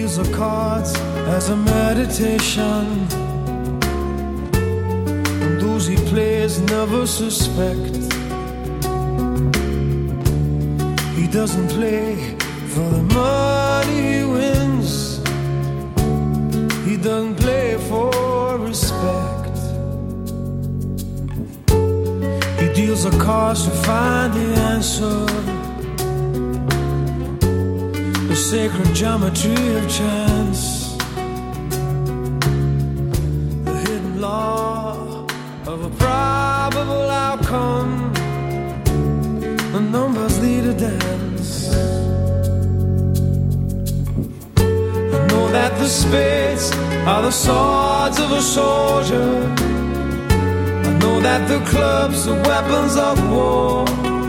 deals the cards as a meditation, and those he plays never suspect. He doesn't play for the money he wins, he doesn't play for respect. He deals the cards to find the answer, the sacred geometry of chance, the hidden law of a probable outcome. The numbers lead a dance. I know that the spades are the swords of a soldier. I know that the clubs are weapons of war.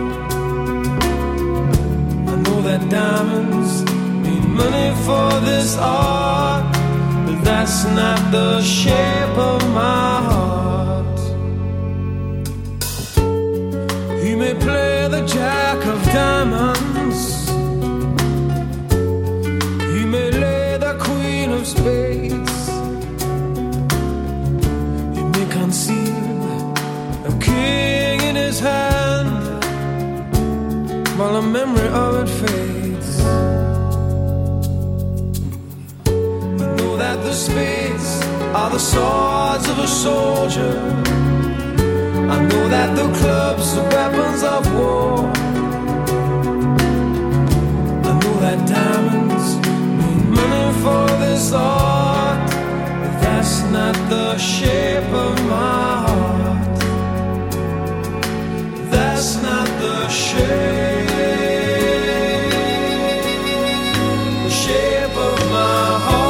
I know that diamonds need money for this art, but that's not the shape of my heart. He may play the jack of diamonds, he may lay the queen of spades, he may conceal a king in his hand while the memory of it fades. I know that the spades are the swords of a soldier. I know that the clubs are weapons of war. I know that diamonds need money for this art, but that's not the shape of my heart. That's not the shape of my heart.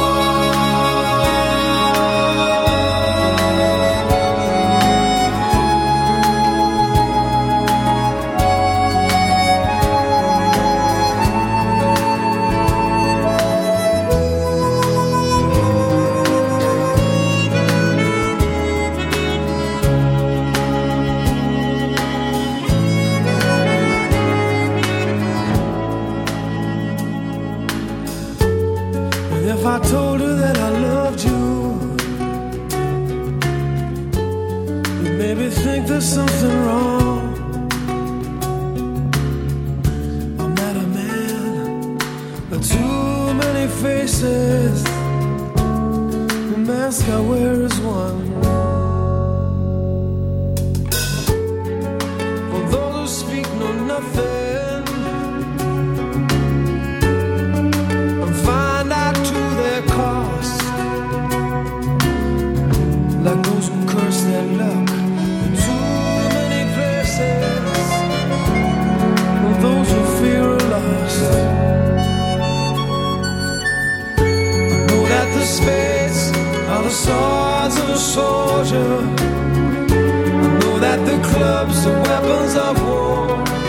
If I told her that I loved you, you'd maybe think there's something wrong. I'm not a man, but too many faces. The mask I wear is one. For those who speak know nothing, like those who curse their luck in too many places, or those who fear are lost. I know that the spades are the swords of a soldier. I know that the clubs are weapons of war.